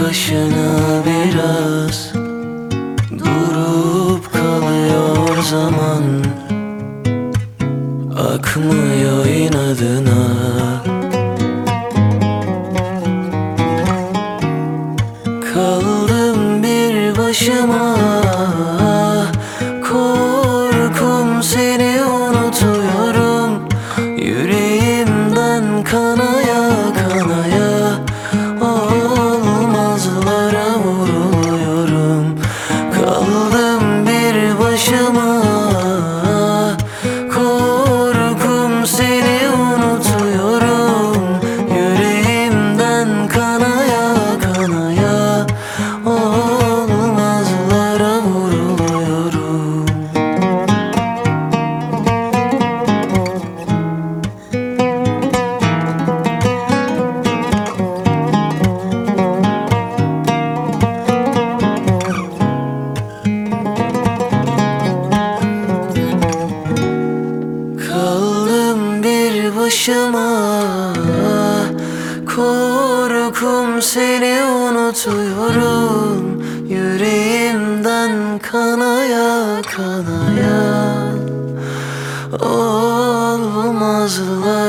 kaşına biraz durup kalıyor zaman. Akmıyor inadına. Kaldım bir başıma, korkum seni unutuyorum. Yüreğimden kanaya kanaya olmazlara vuruluyorum. Kaldım bir başıma, korkum seni unutuyorum. Yüreğimden kanaya kanaya olmazlara vuruluyorum. Kaldım bir başıma, korkum seni unutuyorum. Yüreğimden kanaya kanaya olmazlar